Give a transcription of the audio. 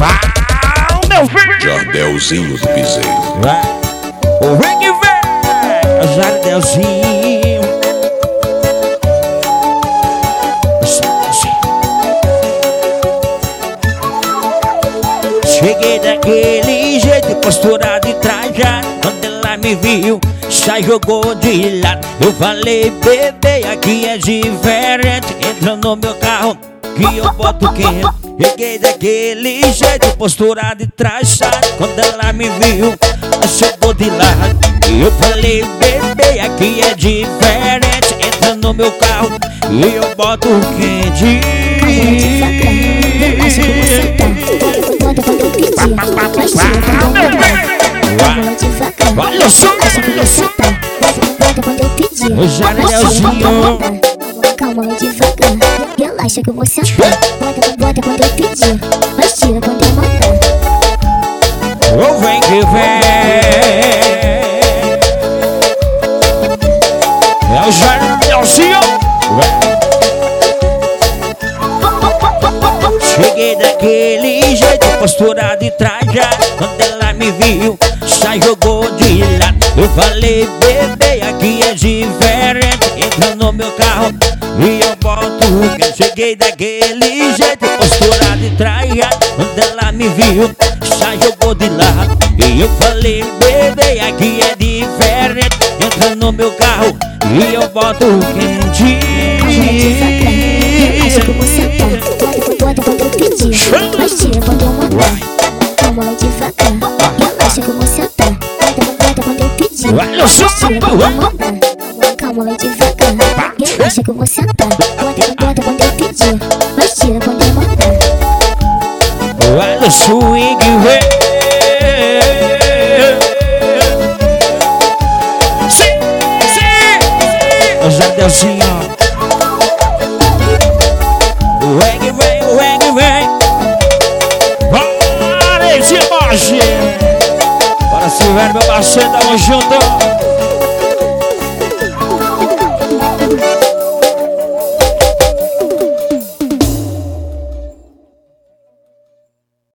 meu filho! Jardelzinho do Piseiro. Vai! O vem que vem! Jardelzinho. Cheguei daquele jeito, posturado e trajado. Quando ela me viu, já jogou de lado. Eu falei, bebê, aqui é diferente. Entra no meu carro, que eu boto quente. Cheguei daquele jeito, posturado e trajado. Quando ela me viu, jogou de lado. Eu falei, bebê, aqui é diferente. Entra no meu carro, e eu boto quente. Olha só, o Jardelzinho. Calma devagar, relaxa que eu vou sentar. Bota quando eu pedir, mas tira quando eu mandar. O vem que vem. É o Jardelzinho. Cheguei daquele jeito, posturado e trajado. Quando ela me viu, já jogou de lado. Eu falei, bebê, aqui é diferente. Entra no meu carro e eu boto o que. Cheguei daquele jeito, posturado e trajado. Quando ela me viu, já jogou de lado. E eu falei, bebê, aqui é diferente. Entra no meu carro e eu boto o quente. Relaxa que eu vou sentar. Bota quando eu pedir, mas tira quando eu mandar. Calma devagar, relaxa que eu vou sentar. Bota quando eu pedir, mas tira quando eu mandar. Calma devagar, relaxa que eu vou sentar. Bota quando eu pedir, mas tira quando eu mandar. Olha o swing, vem. Sim, sim. O Jardelzinho. Vem, vem. Bora, esse baixo. Bora, Silvério, meu baixo, tamo junto.